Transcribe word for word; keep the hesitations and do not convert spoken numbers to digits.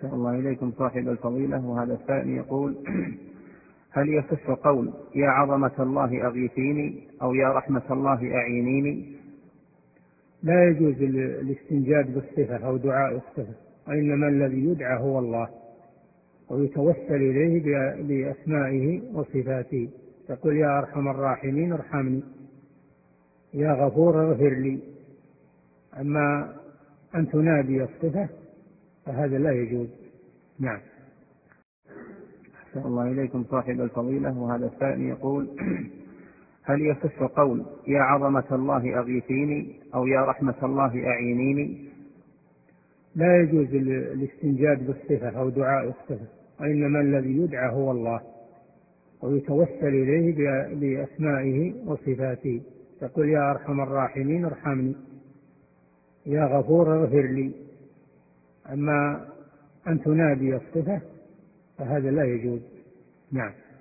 أحسن الله إليكم صاحب الفضيلة. وهذا السائل يقول: هل يصح قول يا عظمة الله أغيثيني أو يا رحمة الله أعينيني؟ لا يجوز الاستنجاد بالصفة أو دعاء الصفة، وإنما الذي يدعى هو الله ويتوسل إليه بأسمائه وصفاته. تقول يا أرحم الراحمين ارحمني، يا غفور اغفر لي. أما أن تنادي الصفة فهذا لا يجوز. نعم. أحسن الله إليكم صاحب الفضيلة. وهذا السائل يقول: هل يصح قول يا عظمة الله أغيثيني أو يا رحمة الله أعينيني؟ لا يجوز الاستنجاد بالصفة أو دعاء الصفة، وإنما الذي يدعى هو الله ويتوسل إليه بأسمائه وصفاته. تقول يا أرحم الراحمين ارحمني، يا غفور اغفر لي. أما أن تنادي الصفة فهذا لا يجوز. نعم.